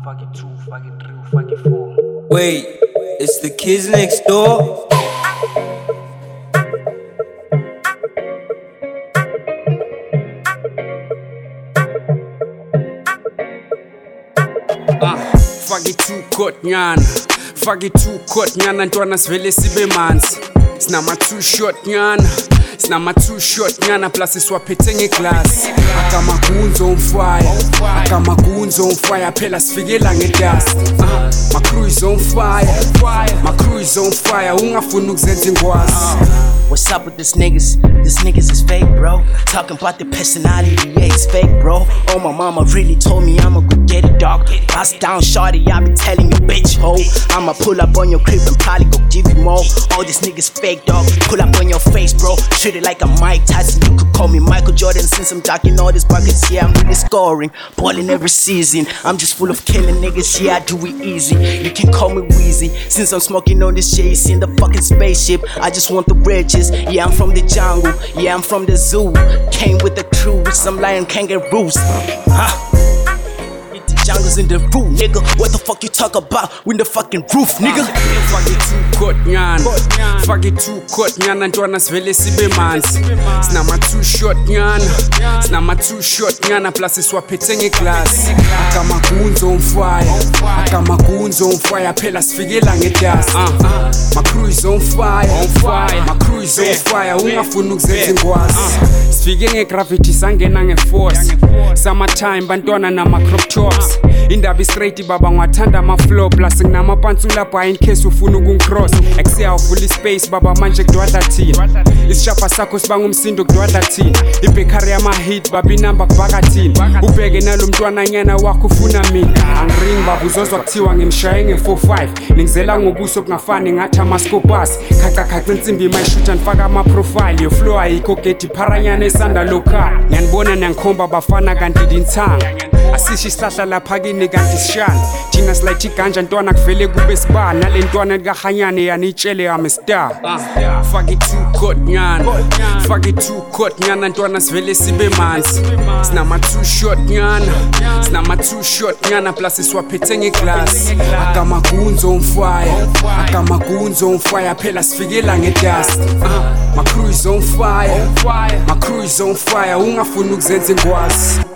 fuck it 2, fuck it 3, fuck it 4. Wait, it's the kids next door? Fuck it 2 kot nyana, fuck it 2 kot nyana, ntwana sivele sibe manzi. Sinama 2 shot nyana, sinama 2 shot nyana, plus iswaphethe ngeglass. Akamagunzo on fire, akamagunzo on fire, phela sifikela ngedust. My crew is on fire, my crew is on fire, ungafuni ukuzenza ingwazi. What's up with this niggas? This niggas is fake, bro. Talking about the personality, yeah, it's fake, bro. Oh, my mama really told me I'ma go get it, dog. Bust down, shorty, I be telling you, bitch, ho. I'ma pull up on your crib and probably go give you more. All these niggas fake, dog. Pull up on your face, bro. Treat it like a Mike Tyson. You could call me Michael Jordan since I'm jocking all these buckets. Yeah, I'm really scoring, balling every season. I'm just full of killing niggas, yeah, I do it easy. You can call me Weezy since I'm smoking on this shit. In the fucking spaceship, I just want the riches. Yeah, I'm from the jungle, yeah, I'm from the zoo. Came with the crew with some lion kangaroos. The jungle's in the roof, nigga. What the fuck you talk about? We in the fucking roof, nigga. Fuck it 2 kot nyana, fuck it 2 kot nyana, ntwana sivele sibe manzi. Sinama 2 shot nyana, sinama 2 shot nyana, plus iswaphethe ngeglass. Akamagunzo on fire, akamagunzo on fire, phela sifikela ngedust. My crew is on fire, my crew is on fire, ungafuni ukuzenza ingwazi. Sifike ngegravity sangena ngeforce. Summertime bantwana nama crop tops. Indaba straight baba ngwathanda ama flow plus nginama pantsu lapha in case ufuna ukungcross. Exhale full space baba manje kudwadla thina. Isishapha sakho sibanga umsindo kudwadla thina. Ibhekari yama hit babi number kubakathini. Ubheke nalomntwana nyana wakho ufuna mina. Angring baba uzozwa kuthiwa ngimshaye nge45. Ningizela ngobuso kungafani ngathi amaskopasi. Khaqaqaqa insimbi mayishuta nifaka ama profile. Yo flow ayikho geti pharanyana esanda local. Ngiyanibona nangikhomba bafana kanti dinthanga. Asishi sihlahla lapha kini kanti sishana. Thina silayithi ganja ntwana kuvele kube sibani. Nale ntwana likahanyane yanitshele I'm a star. Fuck it 2 kot nyana, fuck it 2 kot nyana, ntwana sivele sibe manzi. Sinama 2 shot nyana, sinama 2 shot nyana, plus iswaphethe ngeglass. Akamagunzo on fire, akamagunzo on fire, phela sifikela ngedust. My crew is on fire, my crew is on fire, ungafuni ukuzenza ingwazi.